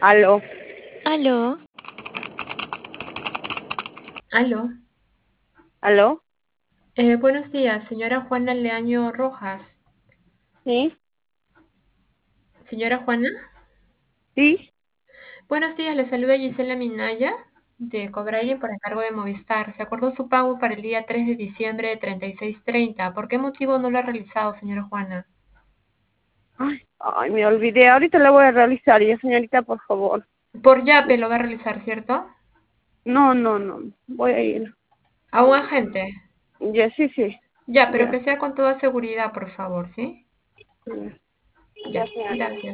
Aló. Aló, Aló. ¿Aló? Buenos días, señora Juana Leaño Rojas. Sí, Señora Juana, sí. buenos días, le saluda Gisela Minaya de Cobrailen por encargo de Movistar. Se acordó su pago para el día 3 de diciembre de 36:30. ¿Por qué motivo no lo ha realizado, señora Juana? Ay, me olvidé. Ahorita la voy a realizar ya, señorita, por favor. Por Yape lo va a realizar, ¿cierto? No, no, no. Voy a ir. A un agente. Ya, sí, sí. Ya, pero Ya. que sea con toda seguridad, por favor, ¿sí? Ya, ya, Ya, señorita. gracias.